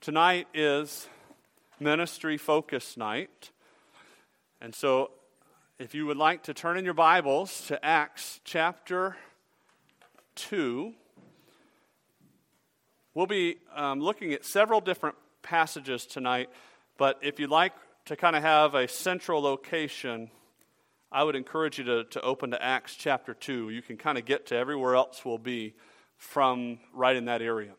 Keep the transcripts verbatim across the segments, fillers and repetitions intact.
Tonight is Ministry Focus Night. And so if you would like to turn in your Bibles to Acts chapter two, we'll be um, looking at several different passages tonight, but if you'd like to kind of have a central location, I would encourage you to, to open to Acts chapter two. You can kind of get to everywhere else we'll be from right in that area.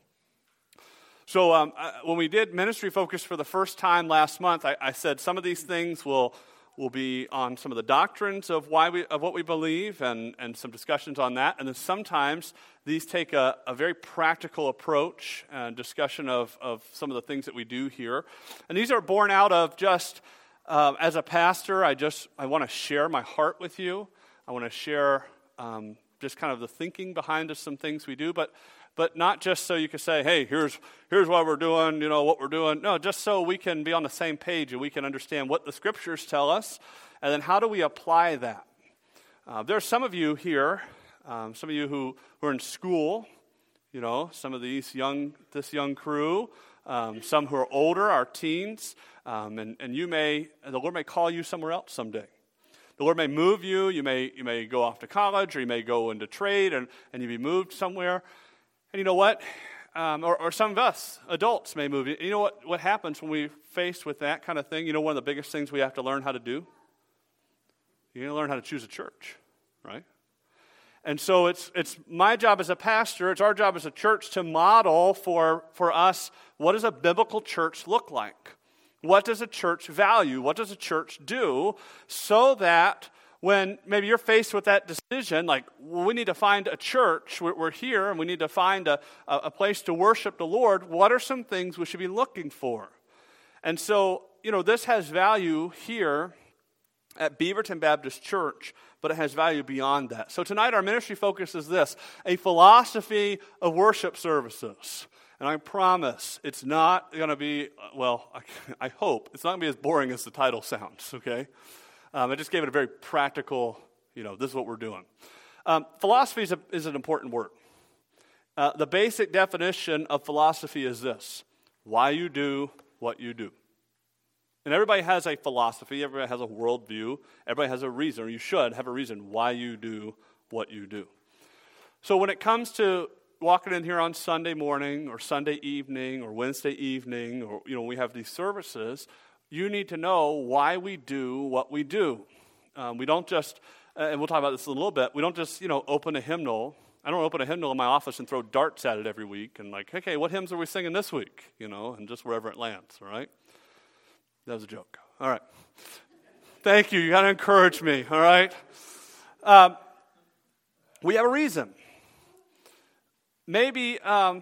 So um, when we did Ministry Focus for the first time last month, I, I said some of these things will will be on some of the doctrines of why we of what we believe and, and some discussions on that. And then sometimes these take a, a very practical approach and discussion of, of some of the things that we do here. And these are born out of just, uh, as a pastor, I just I want to share my heart with you. I want to share um, just kind of the thinking behind some things we do, but But not just so you can say, hey, here's here's what we're doing, you know, what we're doing. No, just so we can be on the same page and we can understand what the Scriptures tell us, and then how do we apply that. Uh, there are some of you here, um, some of you who, who are in school, you know, some of these young, this young crew, um, some who are older, our teens, um, and, and you may, the Lord may call you somewhere else someday. The Lord may move you, you may you may go off to college, or you may go into trade, and, and you be moved somewhere. And you know what? Um, or, or some of us, adults, may move. You know what, what happens when we're faced with that kind of thing? You know one of the biggest things we have to learn how to do? You're going to learn how to choose a church, right? And so it's it's my job as a pastor, it's our job as a church to model for, for us, what does a biblical church look like? What does a church value? What does a church do? So that when maybe you're faced with that decision, like, well, we need to find a church, we're, we're here, and we need to find a, a place to worship the Lord, what are some things we should be looking for? And so, you know, this has value here at Beaverton Baptist Church, but it has value beyond that. So tonight our ministry focus is this, a philosophy of worship services. And I promise it's not going to be, well, I, I hope, it's not going to be as boring as the title sounds, okay? Um, I just gave it a very practical, you know, this is what we're doing. Um, philosophy is, a, is an important word. Uh, the basic definition of philosophy is this: why you do what you do. And everybody has a philosophy, everybody has a worldview, everybody has a reason, or you should have a reason why you do what you do. So when it comes to walking in here on Sunday morning or Sunday evening or Wednesday evening, or, you know, we have these services, you need to know why we do what we do. Um, we don't just, uh, and we'll talk about this in a little bit, we don't just, you know, open a hymnal. I don't open a hymnal in my office and throw darts at it every week and like, okay, what hymns are we singing this week? You know, and just wherever it lands, all right? That was a joke. All right. Thank you. You got to encourage me, all right? Um, we have a reason. Maybe... Um,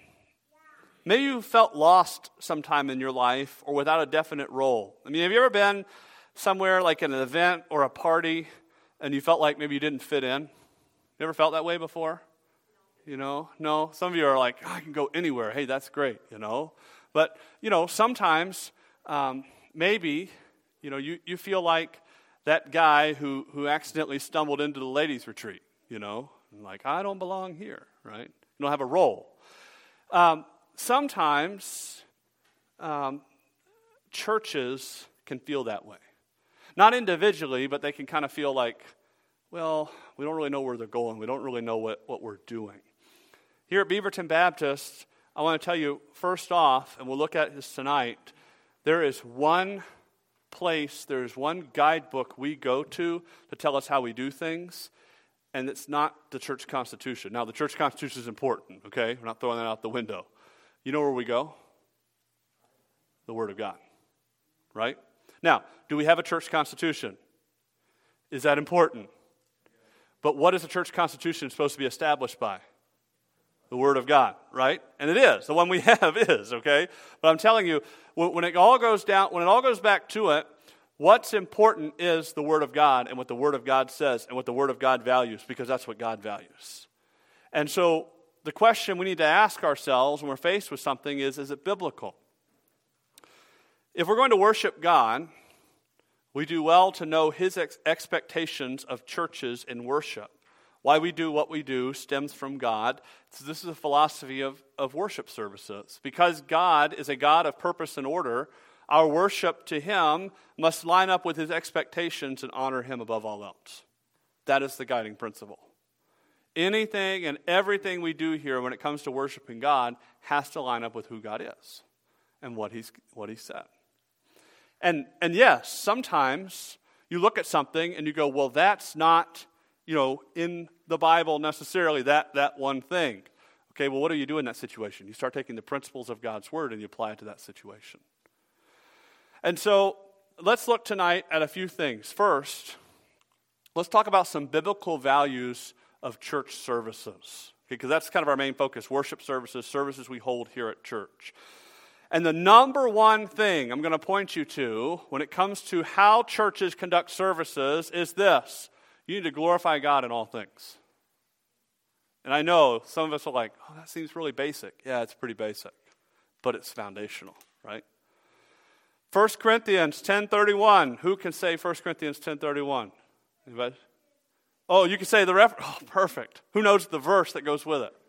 Maybe you felt lost sometime in your life or without a definite role. I mean, have you ever been somewhere like at an event or a party and you felt like maybe you didn't fit in? You ever felt that way before? You know, no. Some of you are like, oh, I can go anywhere. Hey, that's great, you know. But, you know, sometimes um, maybe, you know, you, you feel like that guy who, who accidentally stumbled into the ladies' retreat, you know. And like, I don't belong here, right? You don't have a role. Um Sometimes um, churches can feel that way. Not individually, but they can kind of feel like, well, we don't really know where they're going. We don't really know what, what we're doing. Here at Beaverton Baptist, I want to tell you, first off, and we'll look at this tonight, there is one place, there is one guidebook we go to to tell us how we do things, and it's not the church constitution. Now, the church constitution is important, okay? We're not throwing that out the window. You know where we go? The Word of God, right? Now, do we have a church constitution? Is that important? But what is the church constitution supposed to be established by? The Word of God, right? And it is. The one we have is, okay? But I'm telling you, when it all goes down, when it all goes back to it, what's important is the Word of God and what the Word of God says and what the Word of God values, because that's what God values. And so the question we need to ask ourselves when we're faced with something is, is it biblical? If we're going to worship God, we do well to know His ex- expectations of churches in worship. why we do what we do stems from God. So this is a philosophy of, of worship services. Because God is a God of purpose and order, our worship to him must line up with his expectations and honor him above all else. That is the guiding principle. Anything and everything we do here when it comes to worshiping God has to line up with who God is and what he's what he said. And and yes, sometimes you look at something and you go, well, that's not, you know, in the Bible necessarily, that that one thing. Okay, well, what do you do in that situation? You start taking the principles of God's word and you apply it to that situation. And so let's look tonight at a few things. First, let's talk about some biblical values of church services, because that's kind of our main focus, worship services, services we hold here at church. And the number one thing I'm going to point you to when it comes to how churches conduct services is this: you need to glorify God in all things. And I know some of us are like, oh, that seems really basic. Yeah, it's pretty basic, but it's foundational, right? First Corinthians ten thirty-one. Who can say First Corinthians ten thirty-one? Anybody? Oh, you can say the reference. Oh, perfect. Who knows the verse that goes with it?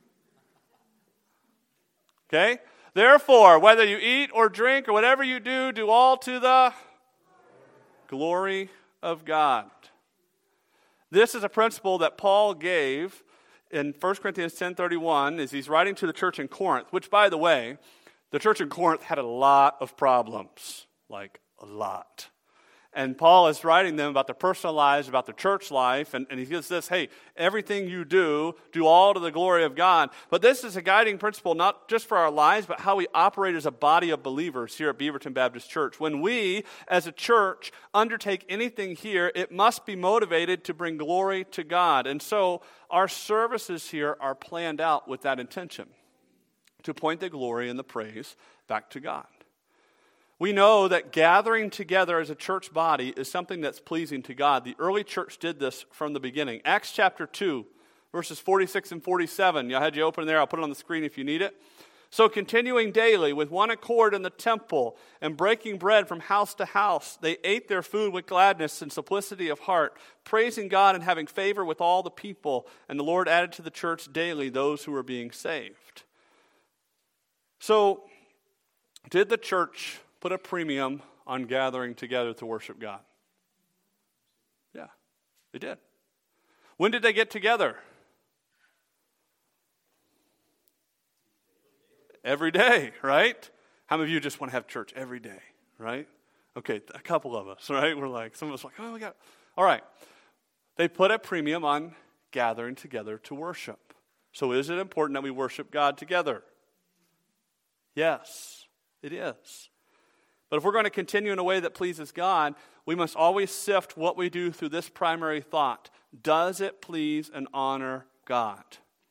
Okay? Therefore, whether you eat or drink or whatever you do, do all to the glory of God. This is a principle that Paul gave in First Corinthians ten thirty-one as he's writing to the church in Corinth, which, by the way, the church in Corinth had a lot of problems, like a lot. And Paul is writing them about their personal lives, about their church life, and, and he gives this, hey, everything you do, do all to the glory of God. But this is a guiding principle, not just for our lives, but how we operate as a body of believers here at Beaverton Baptist Church. When we, as a church, undertake anything here, it must be motivated to bring glory to God. And so our services here are planned out with that intention, to point the glory and the praise back to God. We know that gathering together as a church body is something that's pleasing to God. The early church did this from the beginning. Acts chapter two, verses forty-six and forty-seven. I had you open there. I'll put it on the screen if you need it. So continuing daily with one accord in the temple and breaking bread from house to house, they ate their food with gladness and simplicity of heart, praising God and having favor with all the people. And the Lord added to the church daily those who were being saved. So, did the church put a premium on gathering together to worship God? Yeah, they did. When did they get together? Every day, right? How many of you just want to have church every day, right? Okay, a couple of us, right? We're like, some of us are like, oh, we got, all right. They put a premium on gathering together to worship. So is it important that we worship God together? Yes, it is. But if we're going to continue in a way that pleases God, we must always sift what we do through this primary thought. Does it please and honor God?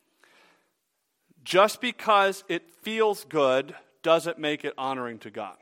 Just because it feels good doesn't make it honoring to God.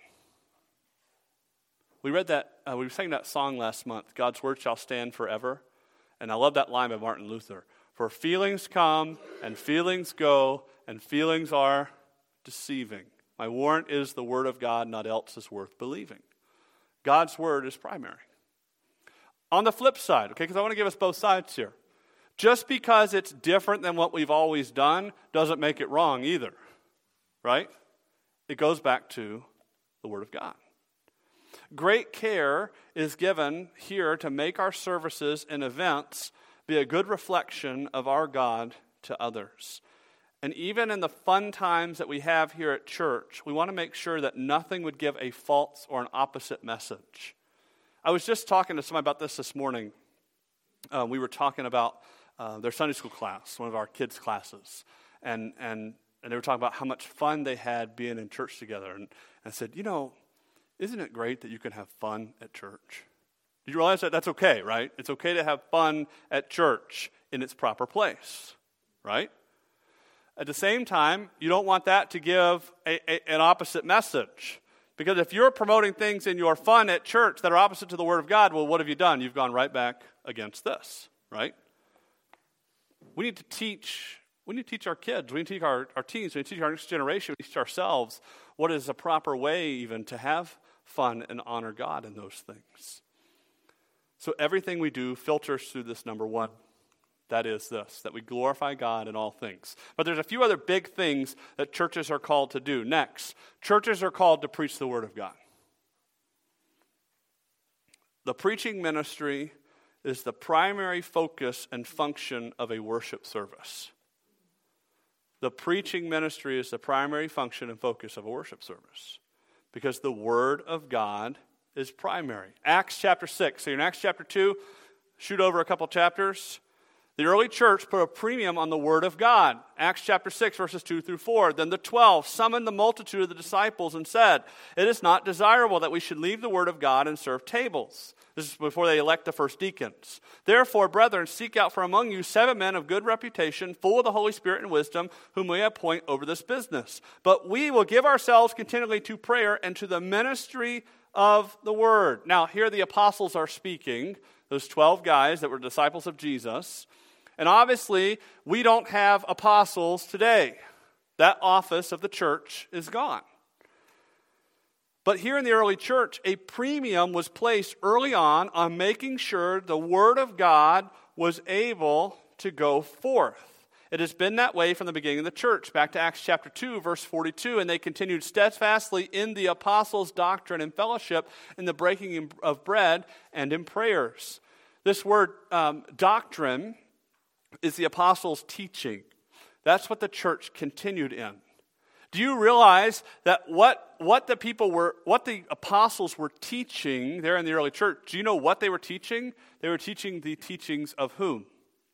We read that, uh, we sang that song last month, God's Word Shall Stand Forever. And I love that line by Martin Luther. For feelings come and feelings go and feelings are deceiving. My warrant is the word of God, not else is worth believing. God's word is primary. On the flip side, okay, because I want to give us both sides here. Just because it's different than what we've always done doesn't make it wrong either, right? It goes back to the word of God. Great care is given here to make our services and events be a good reflection of our God to others. And even in the fun times that we have here at church, we want to make sure that nothing would give a false or an opposite message. I was just talking to somebody about this this morning. Uh, we were talking about uh, their Sunday school class, one of our kids' classes. And, and, and they were talking about how much fun they had being in church together. And, and I said, you know, isn't it great that you can have fun at church? Did you realize that that's okay, right? It's okay to have fun at church in its proper place, right? At the same time, you don't want that to give a, a, an opposite message. Because if you're promoting things in your fun at church that are opposite to the Word of God, well, what have you done? You've gone right back against this, right? We need to teach, we need to teach our kids, we need to teach our, our teens, we need to teach our next generation, we need to teach ourselves what is a proper way even to have fun and honor God in those things. So everything we do filters through this number one. That is this, that we glorify God in all things. But there's a few other big things that churches are called to do. Next, churches are called to preach the Word of God. The preaching ministry is the primary focus and function of a worship service. The preaching ministry is the primary function and focus of a worship service because the Word of God is primary. Acts chapter six. So in Acts chapter two, shoot over a couple chapters. The early church put a premium on the Word of God. Acts chapter six, verses two through four. Then the twelve summoned the multitude of the disciples and said, "It is not desirable that we should leave the Word of God and serve tables." This is before they elect the first deacons. "Therefore, brethren, seek out from among you seven men of good reputation, full of the Holy Spirit and wisdom, whom we appoint over this business. But we will give ourselves continually to prayer and to the ministry of the Word." Now, here the apostles are speaking, those twelve guys that were disciples of Jesus. And obviously, we don't have apostles today. That office of the church is gone. But here in the early church, a premium was placed early on on making sure the Word of God was able to go forth. It has been that way from the beginning of the church. Back to Acts chapter two, verse forty-two, "And they continued steadfastly in the apostles' doctrine and fellowship, in the breaking of bread, and in prayers." This word um, doctrine is the apostles' teaching. That's what the church continued in. Do you realize that what, what the people were, what the apostles were teaching there in the early church, do you know what they were teaching? They were teaching the teachings of whom?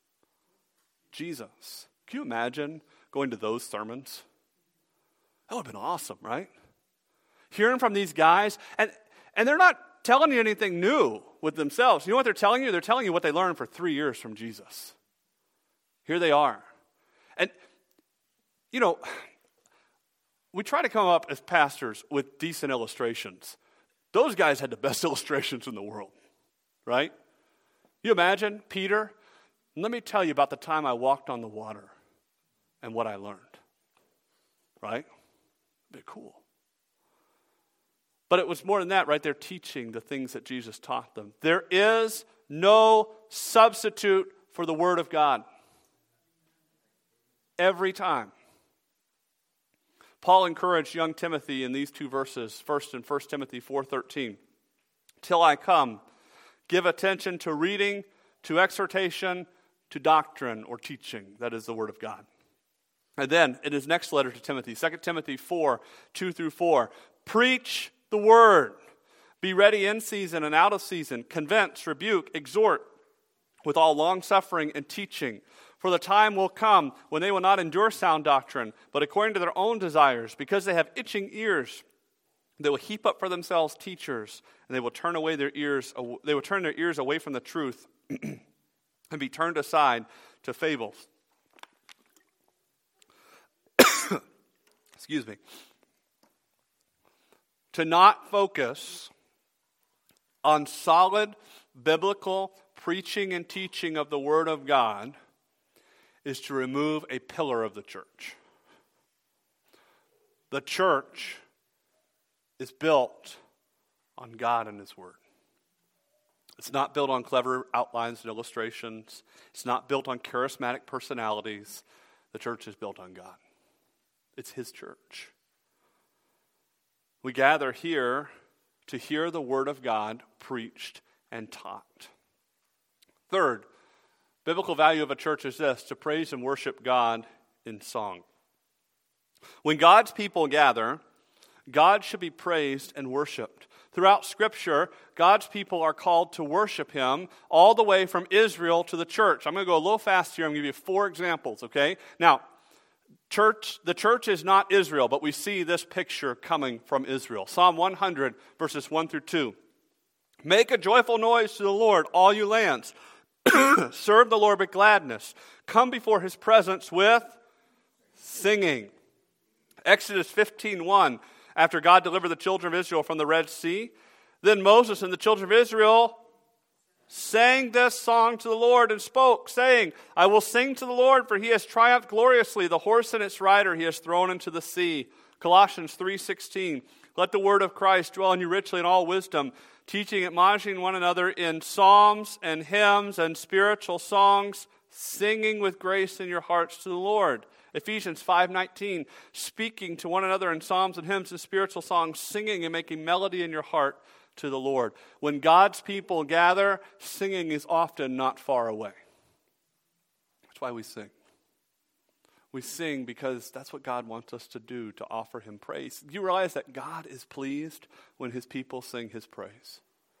Jesus. Can you imagine going to those sermons? That would have been awesome, right? Hearing from these guys, and, and they're not telling you anything new with themselves. You know what they're telling you? They're telling you what they learned for three years from Jesus. Here they are. And, you know, we try to come up as pastors with decent illustrations. Those guys had the best illustrations in the world, right? You imagine Peter? Let me tell you about the time I walked on the water and what I learned, right? A bit cool. But it was more than that, right? They're teaching the things that Jesus taught them. There is no substitute for the Word of God. Every time. Paul encouraged young Timothy in these two verses, first in First Timothy four thirteen. "Till I come, give attention to reading, to exhortation, to doctrine," or teaching. That is the Word of God. And then in his next letter to Timothy, Second Timothy four, two through four, "Preach the Word. Be ready in season and out of season. Convince, rebuke, exhort with all longsuffering and teaching. For the time will come when they will not endure sound doctrine, but according to their own desires, because they have itching ears, they will heap up for themselves teachers, and they will turn away their ears. They will turn their ears away from the truth, and be turned aside to fables." Excuse me. To not focus on solid biblical preaching and teaching of the Word of God is to remove a pillar of the church. The church is built on God and His Word. It's not built on clever outlines and illustrations. It's not built on charismatic personalities. The church is built on God. It's His church. We gather here to hear the Word of God preached and taught. Third, biblical value of a church is this: to praise and worship God in song. When God's people gather, God should be praised and worshiped. Throughout Scripture, God's people are called to worship Him all the way from Israel to the church. I'm going to go a little fast here. I'm going to give you four examples, okay? Now, church, the church is not Israel, but we see this picture coming from Israel. Psalm one hundred, verses one through two. "Make a joyful noise to the Lord, all you lands. Serve the Lord with gladness. Come before His presence with singing." Exodus fifteen one, after God delivered the children of Israel from the Red Sea, then Moses and the children of Israel sang this song to the Lord and spoke, saying, "I will sing to the Lord, for He has triumphed gloriously. The horse and its rider He has thrown into the sea." Colossians three sixteen, "Let the word of Christ dwell in you richly in all wisdom, teaching, admonishing one another in psalms and hymns and spiritual songs, singing with grace in your hearts to the Lord. Ephesians five nineteen, speaking to one another in psalms and hymns and spiritual songs, singing and making melody in your heart to the Lord. When God's people gather, singing is often not far away. That's why we sing. We sing because that's what God wants us to do, to offer him praise. Do you realize that God is pleased when his people sing his praise?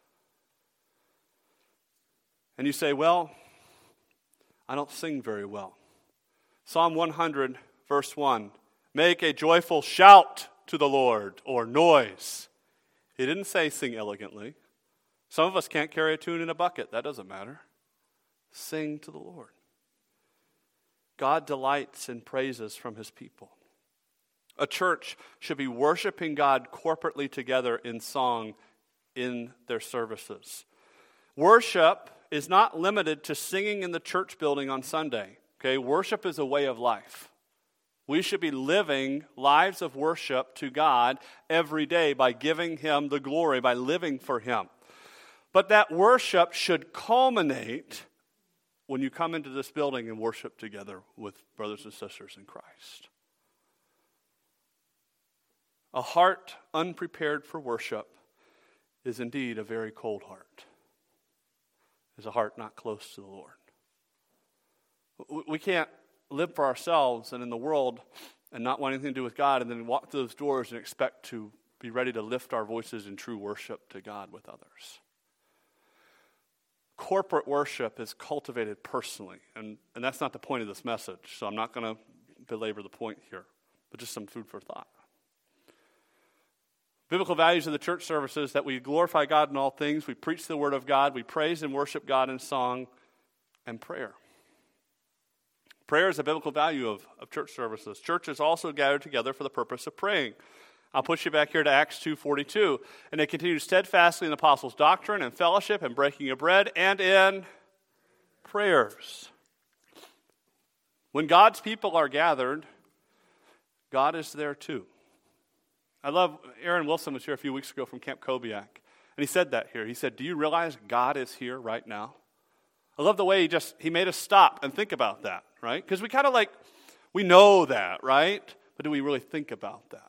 And you say, well, I don't sing very well. Psalm one hundred, verse one, make a joyful shout to the Lord, or noise. He didn't say sing elegantly. Some of us can't carry a tune in a bucket. That doesn't matter. Sing to the Lord. God delights in praises from his people. A church should be worshiping God corporately together in song in their services. Worship is not limited to singing in the church building on Sunday. Okay, worship is a way of life. We should be living lives of worship to God every day by giving him the glory, by living for him. But that worship should culminate when you come into this building and worship together with brothers and sisters in Christ. A heart unprepared for worship is indeed a very cold heart. Is a heart not close to the Lord. We can't live for ourselves and in the world and not want anything to do with God and then walk through those doors and expect to be ready to lift our voices in true worship to God with others. Corporate worship is cultivated personally, and, and that's not the point of this message, so I'm not going to belabor the point here, but just some food for thought. Biblical values of the church services that we glorify God in all things, we preach the word of God, we praise and worship God in song and prayer. Prayer is a biblical value of, of church services. Churches also gather together for the purpose of praying. I'll push you back here to Acts two forty-two. And they continued steadfastly in the apostles' doctrine and fellowship and breaking of bread and in prayers. When God's people are gathered, God is there too. I love, Aaron Wilson was here a few weeks ago from Camp Kobiak, and he said that here. He said, do you realize God is here right now? I love the way he just, he made us stop and think about that, right? Because we kind of like, we know that, right? But do we really think about that?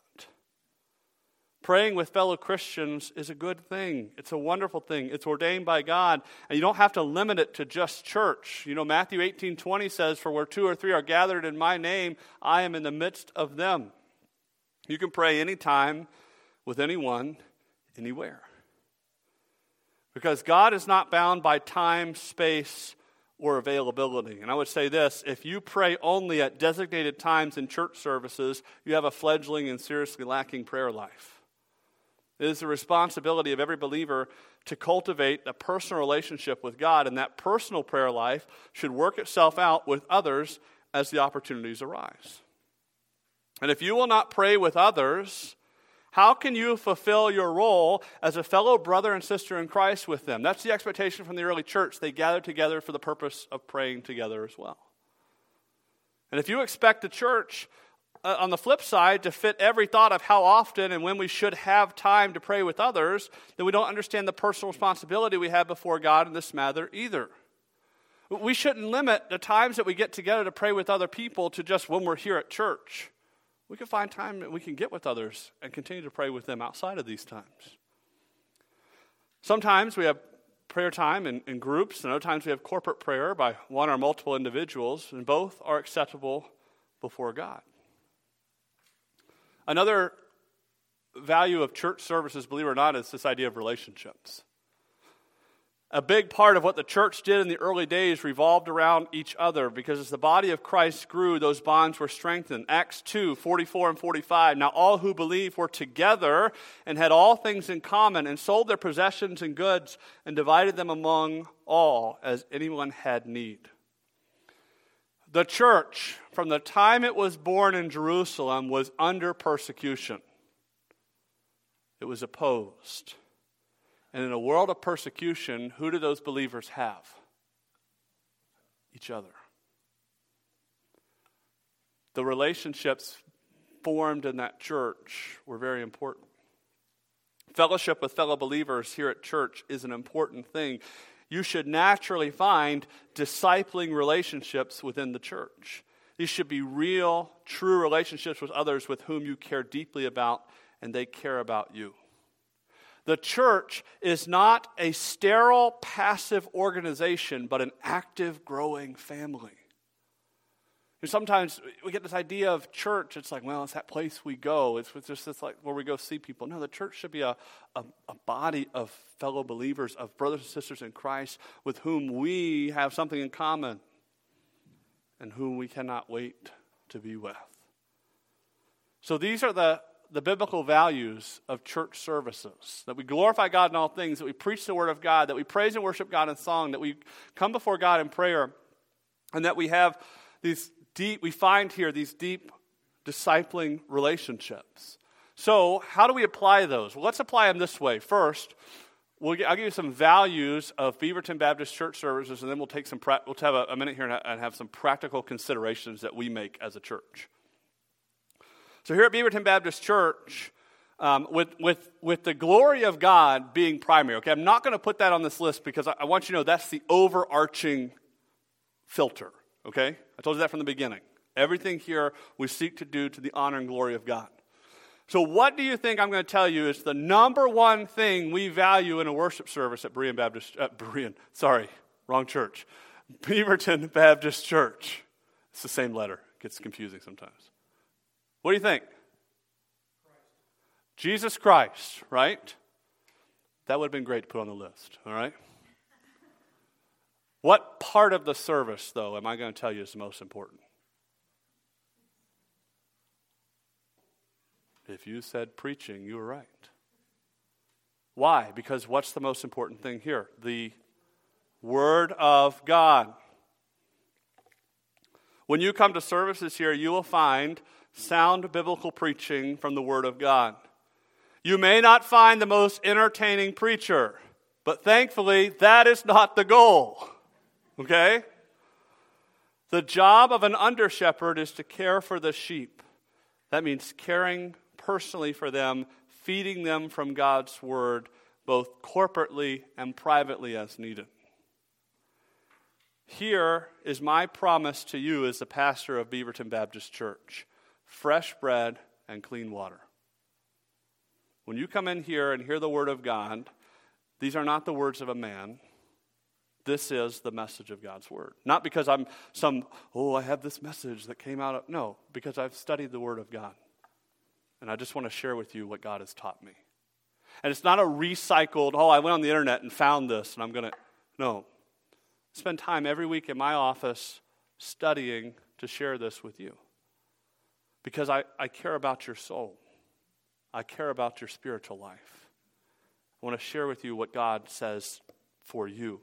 Praying with fellow Christians is a good thing. It's a wonderful thing. It's ordained by God, and you don't have to limit it to just church. You know, Matthew eighteen twenty says, for where two or three are gathered in my name, I am in the midst of them. You can pray anytime, with anyone, anywhere. Because God is not bound by time, space, or availability. And I would say this, if you pray only at designated times in church services, you have a fledgling and seriously lacking prayer life. It is the responsibility of every believer to cultivate a personal relationship with God, and that personal prayer life should work itself out with others as the opportunities arise. And if you will not pray with others, how can you fulfill your role as a fellow brother and sister in Christ with them? That's the expectation from the early church. They gathered together for the purpose of praying together as well. And if you expect the church, uh, on the flip side, to fit every thought of how often and when we should have time to pray with others, then we don't understand the personal responsibility we have before God in this matter either. We shouldn't limit the times that we get together to pray with other people to just when we're here at church. We can find time that we can get with others and continue to pray with them outside of these times. Sometimes we have prayer time in, in groups, and other times we have corporate prayer by one or multiple individuals, and both are acceptable before God. Another value of church services, believe it or not, is this idea of relationships. A big part of what the church did in the early days revolved around each other, because as the body of Christ grew, those bonds were strengthened. Acts two, forty-four and forty-five. Now all who believed were together and had all things in common, and sold their possessions and goods and divided them among all as anyone had need. The church, from the time it was born in Jerusalem, was under persecution. It was opposed. And in a world of persecution, who do those believers have? Each other. The relationships formed in that church were very important. Fellowship with fellow believers here at church is an important thing. you should naturally find discipling relationships within the church. These should be real, true relationships with others with whom you care deeply about and they care about you. The church is not a sterile, passive organization, but an active, growing family. And sometimes we get this idea of church. It's like, well, it's that place we go. It's just this like where we go see people. No, the church should be a, a, a body of fellow believers, of brothers and sisters in Christ with whom we have something in common and whom we cannot wait to be with. So these are the, the biblical values of church services, that we glorify God in all things, that we preach the word of God, that we praise and worship God in song, that we come before God in prayer, and that we have these deep, we find here these deep discipling relationships. So how do we apply those? Well, let's apply them this way. First, we'll get, I'll give you some values of Beaverton Baptist Church services, and then we'll take some. Pra- we'll have a, a minute here and, and have some practical considerations that we make as a church. So here at Beaverton Baptist Church, um, with with with the glory of God being primary. Okay, I'm not going to put that on this list because I, I want you to know that's the overarching filter. Okay? I told you that from the beginning. Everything here we seek to do to the honor and glory of God. So what do you think I'm going to tell you is the number one thing we value in a worship service at Berean Baptist, uh, Berean, sorry, wrong church. Beaverton Baptist Church. It's the same letter. It gets confusing sometimes. What do you think? Christ. Jesus Christ, right? That would have been great to put on the list, all right? What part of the service, though, am I going to tell you is the most important? If you said preaching, you were right. Why? Because what's the most important thing here? The Word of God. When you come to services here, you will find sound biblical preaching from the Word of God. You may not find the most entertaining preacher, but thankfully, that is not the goal. Okay? The job of an under-shepherd is to care for the sheep. That means caring personally for them, feeding them from God's word, both corporately and privately as needed. Here is my promise to you as the pastor of Beaverton Baptist Church: fresh bread and clean water. When you come in here and hear the word of God, these are not the words of a man. This is the message of God's word. Not because I'm some, oh, I have this message that came out of, no, because I've studied the word of God. And I just want to share with you what God has taught me. And it's not a recycled, oh, I went on the internet and found this and I'm going to, no. Spend time every week in my office studying to share this with you. Because I, I care about your soul. I care about your spiritual life. I want to share with you what God says for you.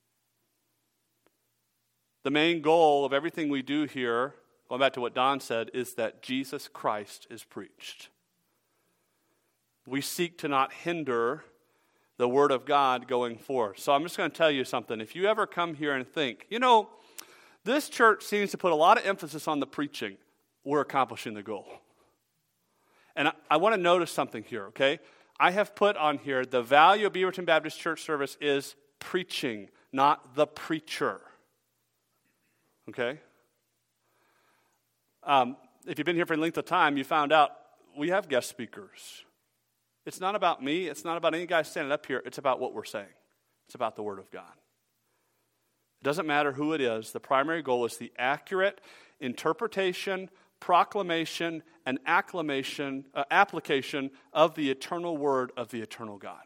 The main goal of everything we do here, going back to what Don said, is that Jesus Christ is preached. We seek to not hinder the Word of God going forth. So I'm just going to tell you something. If you ever come here and think, you know, this church seems to put a lot of emphasis on the preaching, we're accomplishing the goal. And I, I want to notice something here, okay? I have put on here the value of Beaverton Baptist Church service is preaching, not the preacher. Okay? Um, if you've been here for a length of time, you found out we have guest speakers. It's not about me. It's not about any guy standing up here. It's about what we're saying. It's about the Word of God. It doesn't matter who it is. The primary goal is the accurate interpretation, proclamation, and acclamation, uh, application of the eternal Word of the eternal God.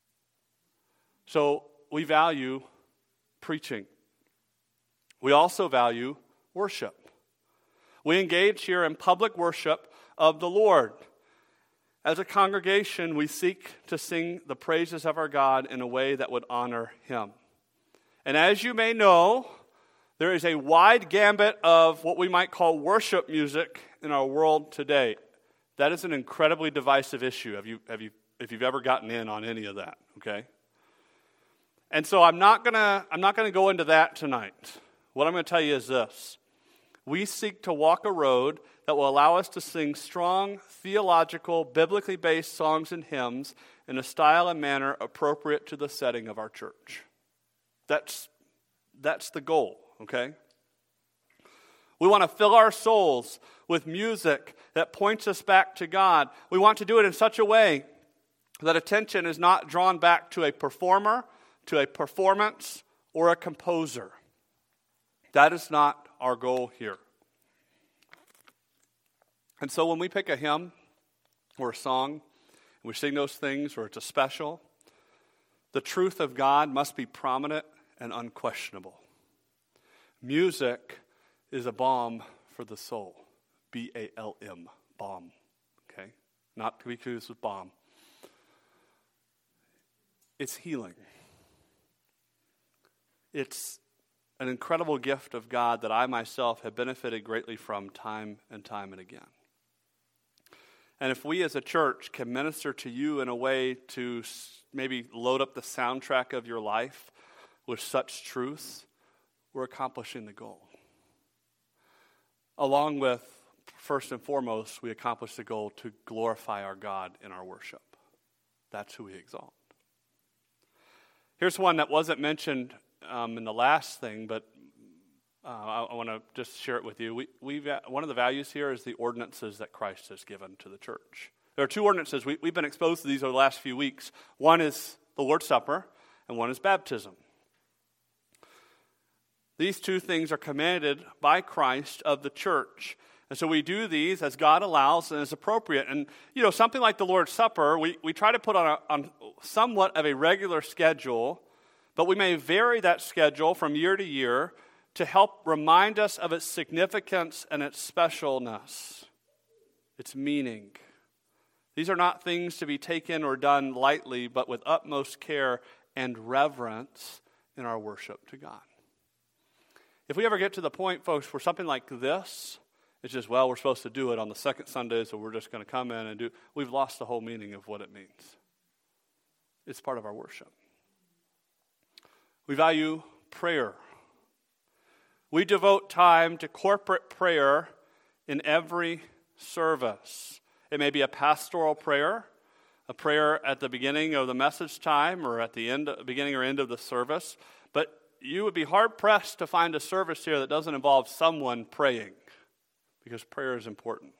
So we value preaching. We also value worship. We engage here in public worship of the Lord. As a congregation, we seek to sing the praises of our God in a way that would honor Him. And as you may know, there is a wide gambit of what we might call worship music in our world today. That is an incredibly divisive issue. Have you, have you, if you've ever gotten in on any of that, okay? And so I'm not gonna, I'm not gonna go into that tonight. What I'm going to tell you is this. We seek to walk a road that will allow us to sing strong, theological, biblically based songs and hymns in a style and manner appropriate to the setting of our church. That's, that's the goal, okay? We want to fill our souls with music that points us back to God. We want to do it in such a way that attention is not drawn back to a performer, to a performance, or a composer. That is not our goal here. And so when we pick a hymn or a song, and we sing those things, or it's a special, the truth of God must be prominent and unquestionable. Music is a balm for the soul. B A L M, balm. Okay? Not to be confused with bomb. It's healing. It's an incredible gift of God that I myself have benefited greatly from time and time and again. And if we as a church can minister to you in a way to maybe load up the soundtrack of your life with such truths, we're accomplishing the goal. Along with, first and foremost, we accomplish the goal to glorify our God in our worship. That's who we exalt. Here's one that wasn't mentioned um, in the last thing, but uh, I, I want to just share it with you. We, we one of the values here is the ordinances that Christ has given to the church. There are two ordinances. We, we've been exposed to these over the last few weeks. One is the Lord's Supper, and one is baptism. These two things are commanded by Christ of the church. And so we do these as God allows and as appropriate. And, you know, something like the Lord's Supper, we, we try to put on, a, on somewhat of a regular schedule, but we may vary that schedule from year to year to help remind us of its significance and its specialness, its meaning. These are not things to be taken or done lightly, but with utmost care and reverence in our worship to God. If we ever get to the point, folks, where something like this, it's just, well, we're supposed to do it on the second Sunday, so we're just going to come in and do, we've lost the whole meaning of what it means. It's part of our worship. We value prayer. We devote time to corporate prayer in every service. It may be a pastoral prayer, a prayer at the beginning of the message time or at the end, beginning or end of the service, but you would be hard-pressed to find a service here that doesn't involve someone praying, because prayer is important.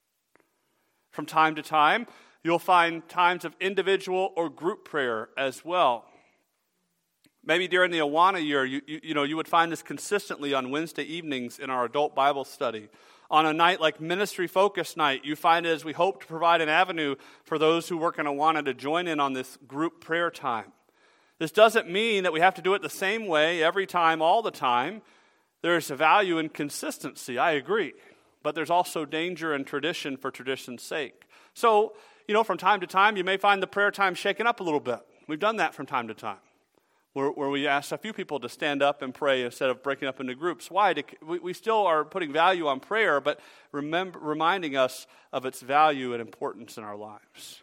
From time to time, you'll find times of individual or group prayer as well. Maybe during the Awana year, you, you, you know, you would find this consistently on Wednesday evenings in our adult Bible study. On a night like Ministry Focus Night, you find it as we hope to provide an avenue for those who work in Awana to join in on this group prayer time. This doesn't mean that we have to do it the same way every time, all the time. There's a value in consistency, I agree. But there's also danger in tradition for tradition's sake. So, you know, from time to time, you may find the prayer time shaken up a little bit. We've done that from time to time, where, where we ask a few people to stand up and pray instead of breaking up into groups. Why? To, we, we still are putting value on prayer, but remember, reminding us of its value and importance in our lives.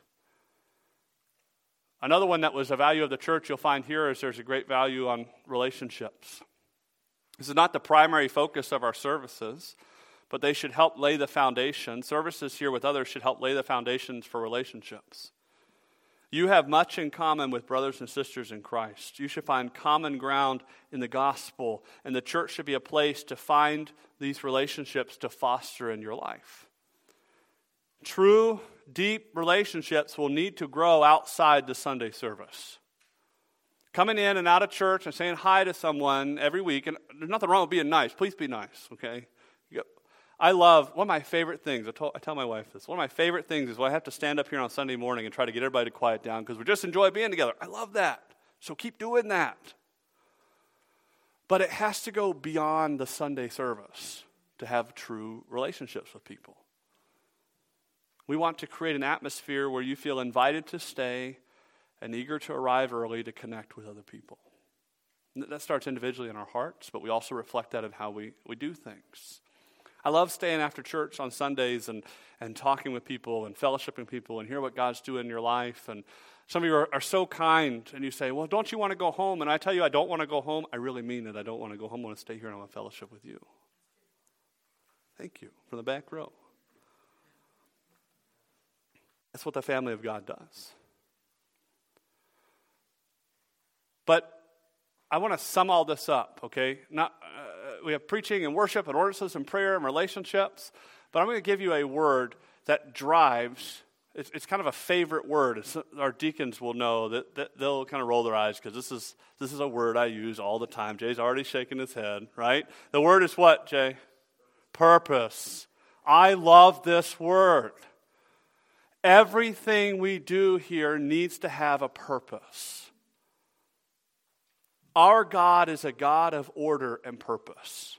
Another one that was a value of the church you'll find here is there's a great value on relationships. This is not the primary focus of our services, but they should help lay the foundation. Services here with others should help lay the foundations for relationships. You have much in common with brothers and sisters in Christ. You should find common ground in the gospel, and the church should be a place to find these relationships to foster in your life. True, deep relationships will need to grow outside the Sunday service. Coming in and out of church and saying hi to someone every week, and there's nothing wrong with being nice. Please be nice, okay? I love, one of my favorite things, I, told, I tell my wife this, one of my favorite things is when I have to stand up here on Sunday morning and try to get everybody to quiet down because we just enjoy being together. I love that. So keep doing that. But it has to go beyond the Sunday service to have true relationships with people. We want to create an atmosphere where you feel invited to stay and eager to arrive early to connect with other people. That starts individually in our hearts, but we also reflect that in how we, we do things. I love staying after church on Sundays and, and talking with people and fellowshipping people and hear what God's doing in your life. And some of you are, are so kind, and you say, well, don't you want to go home? And I tell you, I don't want to go home. I really mean it. I don't want to go home. I want to stay here and I want to fellowship with you. Thank you from the back row. That's what the family of God does. But I want to sum all this up, okay? Not uh, we have preaching and worship and ordinances and prayer and relationships, but I'm going to give you a word that drives. It's, it's kind of a favorite word. It's, our deacons will know that, that they'll kind of roll their eyes because this is this is a word I use all the time. Jay's already shaking his head, right? The word is what, Jay? Purpose. I love this word. Everything we do here needs to have a purpose. Our God is a God of order and purpose.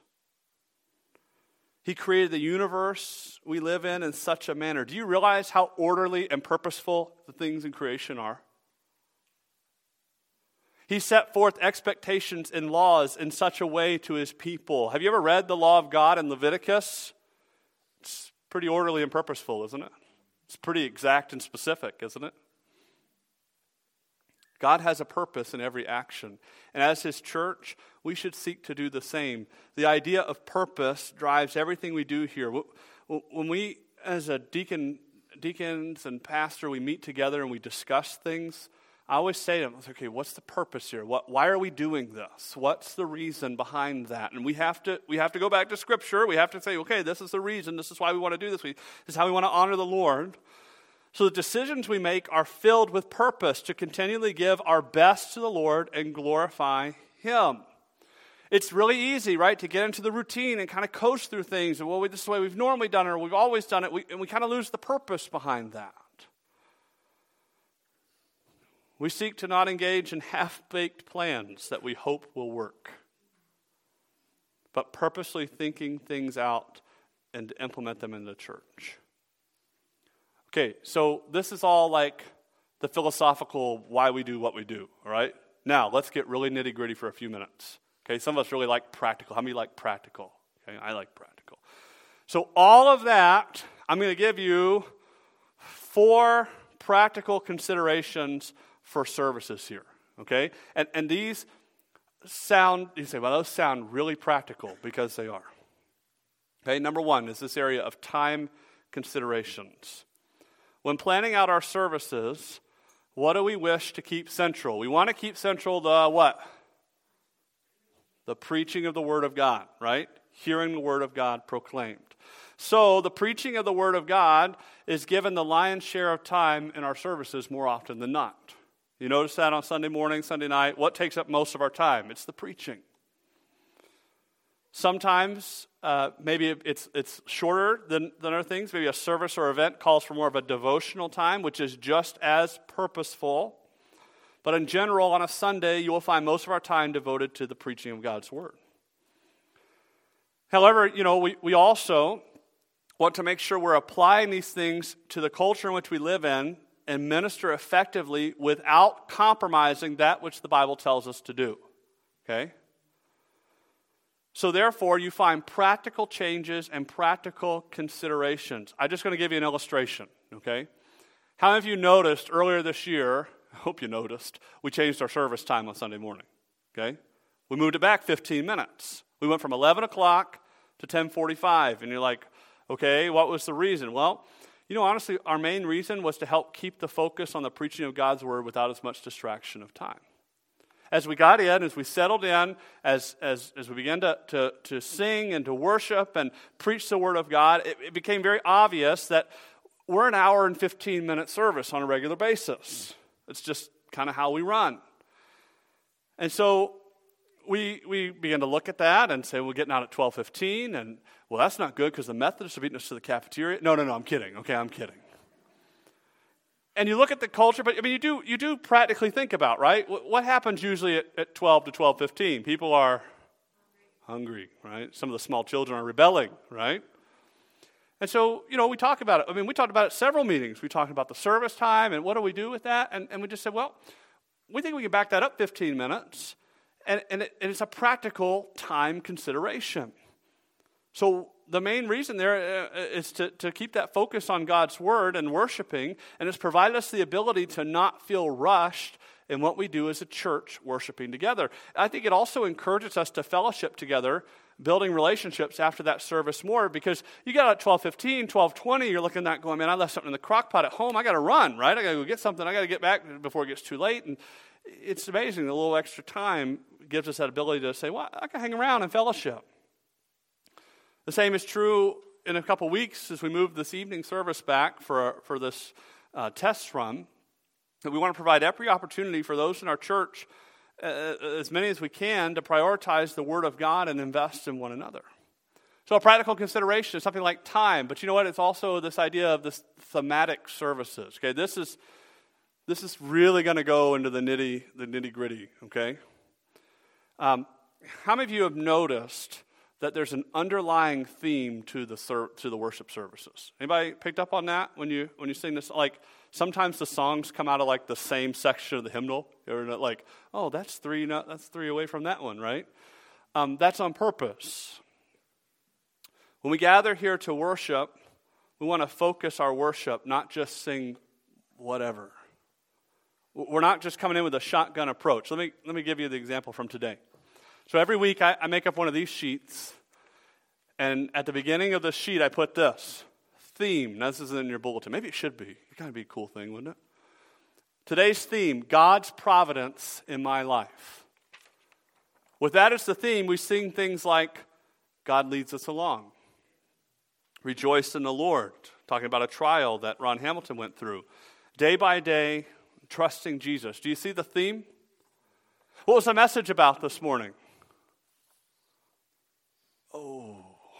He created the universe we live in in such a manner. Do you realize how orderly and purposeful the things in creation are? He set forth expectations and laws in such a way to his people. Have you ever read the law of God in Leviticus? It's pretty orderly and purposeful, isn't it? It's pretty exact and specific, isn't it? God has a purpose in every action. And as his church, we should seek to do the same. The idea of purpose drives everything we do here. When we, as a deacon, deacons and pastor, we meet together and we discuss things, I always say to them, okay, what's the purpose here? What, why are we doing this? What's the reason behind that? And we have to we have to go back to Scripture. We have to say, okay, this is the reason. This is why we want to do this. We, this is how we want to honor the Lord. So the decisions we make are filled with purpose to continually give our best to the Lord and glorify him. It's really easy, right, to get into the routine and kind of coast through things. And, well, we, this is the way we've normally done it, or we've always done it, we, and we kind of lose the purpose behind that. We seek to not engage in half-baked plans that we hope will work, but purposely thinking things out and to implement them in the church. Okay, so this is all like the philosophical why we do what we do, all right? Now, let's get really nitty-gritty for a few minutes. Okay, some of us really like practical. How many like practical? Okay, I like practical. So all of that, I'm going to give you four practical considerations for services here, okay? And and these sound, you say, well, those sound really practical because they are. Okay, number one is this area of time considerations. When planning out our services, what do we wish to keep central? We want to keep central the what? The preaching of the Word of God, right? Hearing the Word of God proclaimed. So the preaching of the Word of God is given the lion's share of time in our services more often than not. You notice that on Sunday morning, Sunday night, what takes up most of our time? It's the preaching. Sometimes, uh, maybe it's it's shorter than, than other things. Maybe a service or event calls for more of a devotional time, which is just as purposeful. But in general, on a Sunday, you will find most of our time devoted to the preaching of God's Word. However, you know, we, we also want to make sure we're applying these things to the culture in which we live in and minister effectively without compromising that which the Bible tells us to do. Okay? So therefore, you find practical changes and practical considerations. I'm just going to give you an illustration, okay? How many of you noticed earlier this year, I hope you noticed, we changed our service time on Sunday morning, okay? We moved it back fifteen minutes. We went from eleven o'clock to ten forty-five, and you're like, okay, what was the reason? Well, you know, honestly, our main reason was to help keep the focus on the preaching of God's Word without as much distraction of time. As we got in, as we settled in, as as, as we began to, to, to sing and to worship and preach the Word of God, it, it became very obvious that we're an hour and fifteen minute service on a regular basis. It's just kind of how we run. And so we we began to look at that and say, we're getting out at twelve fifteen, and well, that's not good because the Methodists are beating us to the cafeteria. No, no, no, I'm kidding. Okay, I'm kidding. And you look at the culture, but I mean, you do you do practically think about, right? What happens usually at, at twelve to twelve fifteen? People are hungry, right? Some of the small children are rebelling, right? And so, you know, we talk about it. I mean, we talked about it at several meetings. We talked about the service time and what do we do with that? And, and we just said, well, we think we can back that up fifteen minutes, and, and, it, and it's a practical time consideration. So the main reason there is to, to keep that focus on God's Word and worshiping, and it's provided us the ability to not feel rushed in what we do as a church worshiping together. I think it also encourages us to fellowship together, building relationships after that service more, because you got at twelve fifteen, twelve twenty, you're looking at that going, man, I left something in the crock pot at home. I got to run, right? I got to go get something. I got to get back before it gets too late. And it's amazing. A little extra time gives us that ability to say, well, I can hang around and fellowship. The same is true in a couple weeks as we move this evening service back for, for this uh, test run, that we want to provide every opportunity for those in our church, uh, as many as we can, to prioritize the Word of God and invest in one another. So a practical consideration is something like time, but you know what? It's also this idea of this thematic services. Okay, this is this is really going to go into the nitty the nitty gritty. Okay, um, how many of you have noticed that there's an underlying theme to the ser- to the worship services? Anybody picked up on that when you when you sing this? Like sometimes the songs come out of like the same section of the hymnal. You're like, oh, that's three, not, that's three away from that one, right? Um, that's on purpose. When we gather here to worship, we want to focus our worship, not just sing whatever. We're not just coming in with a shotgun approach. Let me let me give you the example from today. So every week I, I make up one of these sheets, and at the beginning of the sheet I put this, theme. Now this isn't in your bulletin. Maybe it should be. It kind of be a cool thing, wouldn't it? Today's theme, God's providence in my life. With that as the theme, we sing things like, God leads us along. Rejoice in the Lord, talking about a trial that Ron Hamilton went through. Day by day, trusting Jesus. Do you see the theme? What was the message about this morning? Oh.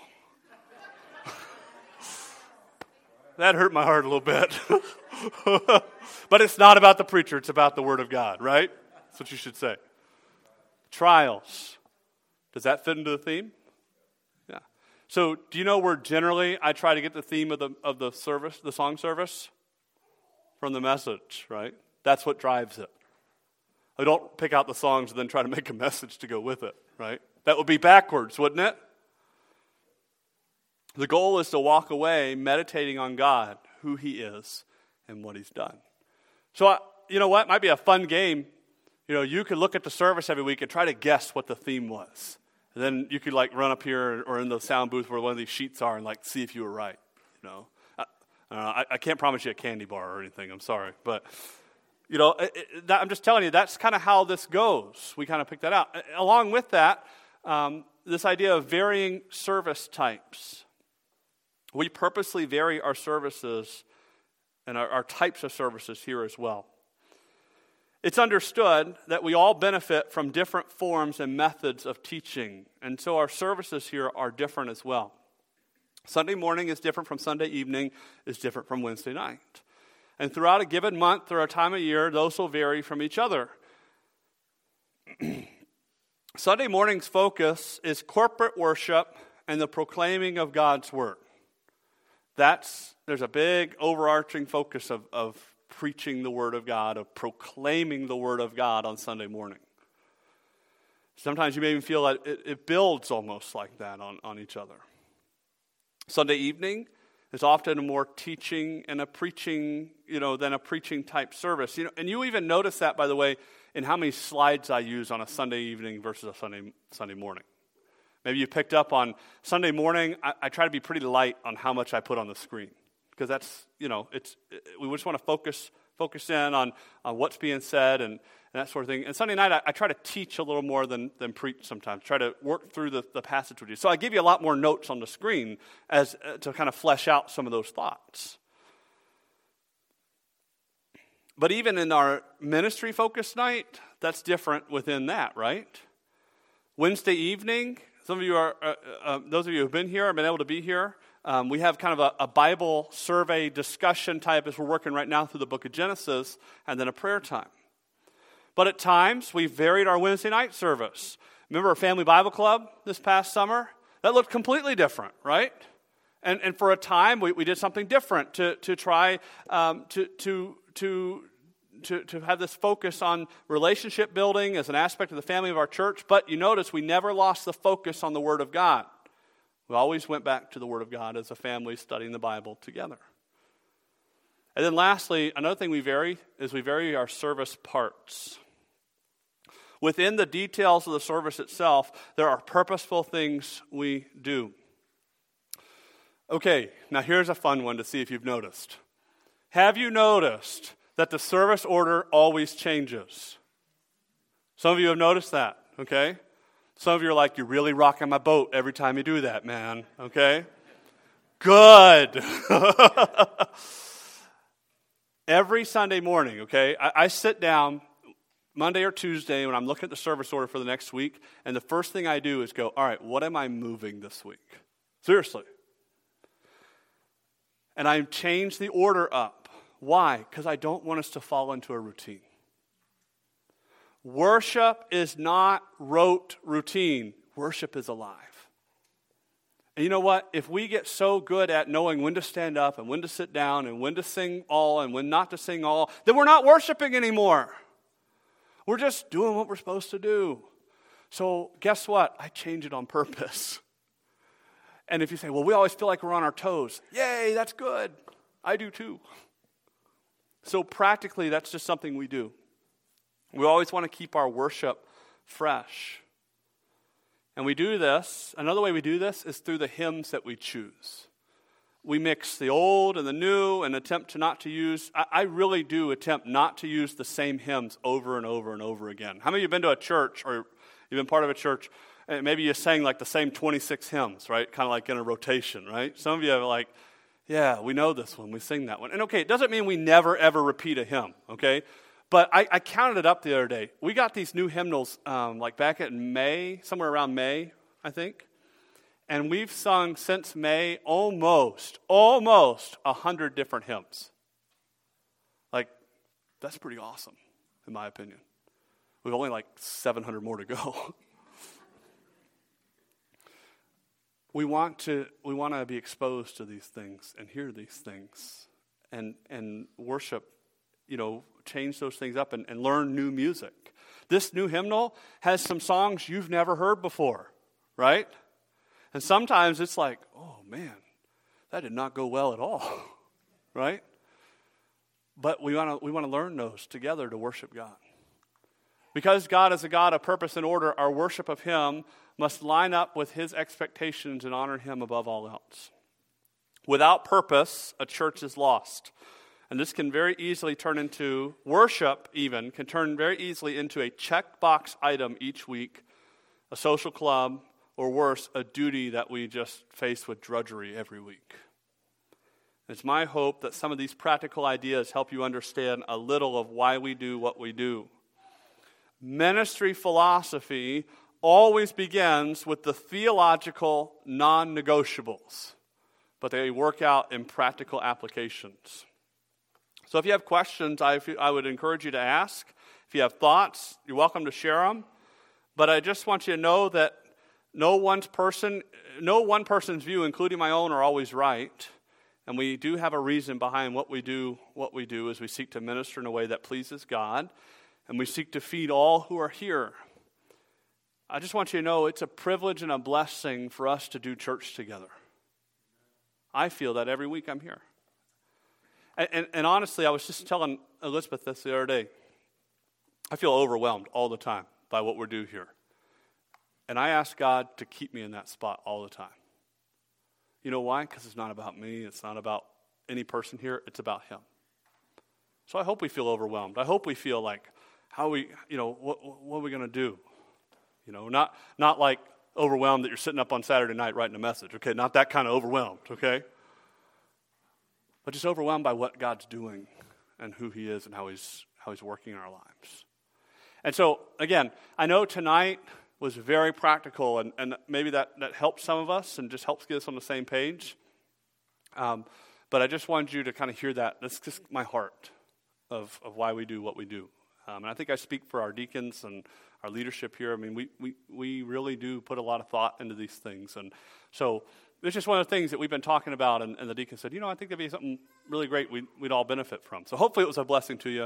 That hurt my heart a little bit. But it's not about the preacher, it's about the Word of God, right? That's what you should say. Trials. Does that fit into the theme? Yeah. So do you know where generally I try to get the theme of the of the service, the song service? From the message, right? That's what drives it. I don't pick out the songs and then try to make a message to go with it, right? That would be backwards, wouldn't it? The goal is to walk away meditating on God, who He is, and what He's done. So, I, you know what? It might be a fun game. You know, you could look at the service every week and try to guess what the theme was. And then you could, like, run up here or in the sound booth where one of these sheets are and, like, see if you were right, you know. I, I, I can't promise you a candy bar or anything. I'm sorry. But, you know, it, it, that, I'm just telling you, that's kind of how this goes. We kind of pick that out. Along with that, um, this idea of varying service types. We purposely vary our services and our, our types of services here as well. It's understood that we all benefit from different forms and methods of teaching, and so our services here are different as well. Sunday morning is different from Sunday evening, is different from Wednesday night. And throughout a given month or a time of year, those will vary from each other. Sunday morning's focus is corporate worship and the proclaiming of God's word. That's, there's a big overarching focus of, of preaching the Word of God, of proclaiming the Word of God on Sunday morning. Sometimes you may even feel that it, it builds almost like that on, on each other. Sunday evening is often a more teaching and a preaching, you know, than a preaching type service. You know, and you even notice that, by the way, in how many slides I use on a Sunday evening versus a Sunday Sunday morning. Maybe you picked up on Sunday morning, I, I try to be pretty light on how much I put on the screen. Because that's, you know, it's it, we just want to focus focus in on, on what's being said and, and that sort of thing. And Sunday night, I, I try to teach a little more than, than preach sometimes. Try to work through the, the passage with you. So I give you a lot more notes on the screen as uh, to kind of flesh out some of those thoughts. But even in our ministry-focused night, that's different within that, right? Wednesday evening, some of you are, uh, uh, those of you who have been here, have been able to be here. Um, we have kind of a, a Bible survey discussion type as we're working right now through the book of Genesis, and then a prayer time. But at times, we've varied our Wednesday night service. Remember our Family Bible Club this past summer? That looked completely different, right? And and for a time, we, we did something different to to try um, to to to To, to have this focus on relationship building as an aspect of the family of our church. But you notice we never lost the focus on the Word of God. We always went back to the Word of God as a family studying the Bible together. And then lastly, another thing we vary is we vary our service parts. Within the details of the service itself, there are purposeful things we do. Okay, now here's a fun one to see if you've noticed. Have you noticed that the service order always changes? Some of you have noticed that, okay? Some of you are like, you're really rocking my boat every time you do that, man, okay? Good. Every Sunday morning, okay, I, I sit down Monday or Tuesday when I'm looking at the service order for the next week, and the first thing I do is go, all right, what am I moving this week? Seriously. And I change the order up. Why? Because I don't want us to fall into a routine. Worship is not rote routine. Worship is alive. And you know what? If we get so good at knowing when to stand up and when to sit down and when to sing all and when not to sing all, then we're not worshiping anymore. We're just doing what we're supposed to do. So guess what? I change it on purpose. And if you say, well, we always feel like we're on our toes. Yay, that's good. I do too. So practically, that's just something we do. We always want to keep our worship fresh. And we do this, another way we do this is through the hymns that we choose. We mix the old and the new and attempt to not to use, I, I really do attempt not to use the same hymns over and over and over again. How many of you have been to a church or you've been part of a church and maybe you sang like the same twenty-six hymns, right? Kind of like in a rotation, right? Some of you are like, yeah, we know this one, we sing that one. And okay, it doesn't mean we never ever repeat a hymn, okay? But I, I counted it up the other day. We got these new hymnals um, like back in May, somewhere around May, I think. And we've sung since May almost, almost a hundred different hymns. Like, that's pretty awesome, in my opinion. We've only like seven hundred more to go. we want to we want to be exposed to these things and hear these things and and worship, you know, change those things up and, and learn new music. This new hymnal has some songs you've never heard before, right? And sometimes it's like, oh man, that did not go well at all, right? But we want to we want to learn those together to worship God. Because God is a God of purpose and order, our worship of Him must line up with His expectations and honor Him above all else. Without purpose, a church is lost. And this can very easily turn into, worship even, can turn very easily into a checkbox item each week, a social club, or worse, a duty that we just face with drudgery every week. It's my hope that some of these practical ideas help you understand a little of why we do what we do. Ministry philosophy always begins with the theological non-negotiables, but they work out in practical applications. So if you have questions, I, I would encourage you to ask. If you have thoughts, you're welcome to share them. But I just want you to know that no one's person, no one person's view, including my own, are always right. And we do have a reason behind what we do. What we do is we seek to minister in a way that pleases God, and we seek to feed all who are here. I just want you to know it's a privilege and a blessing for us to do church together. I feel that every week I'm here. And, and, and honestly, I was just telling Elizabeth this the other day. I feel overwhelmed all the time by what we do here. And I ask God to keep me in that spot all the time. You know why? Because it's not about me. It's not about any person here. It's about Him. So I hope we feel overwhelmed. I hope we feel like, how we, you know, what, what are we going to do? You know, not not like overwhelmed that you're sitting up on Saturday night writing a message. Okay, not that kind of overwhelmed, okay? But just overwhelmed by what God's doing and who He is and how He's how He's working in our lives. And so, again, I know tonight was very practical, and, and maybe that, that helps some of us and just helps get us on the same page. Um, but I just wanted you to kind of hear that. That's just my heart of, of why we do what we do. Um, and I think I speak for our deacons and our leadership here. I mean, we, we, we really do put a lot of thought into these things. And so it's just one of the things that we've been talking about, and, and the deacon said, you know, I think that'd be something really great we'd, we'd all benefit from. So hopefully it was a blessing to you.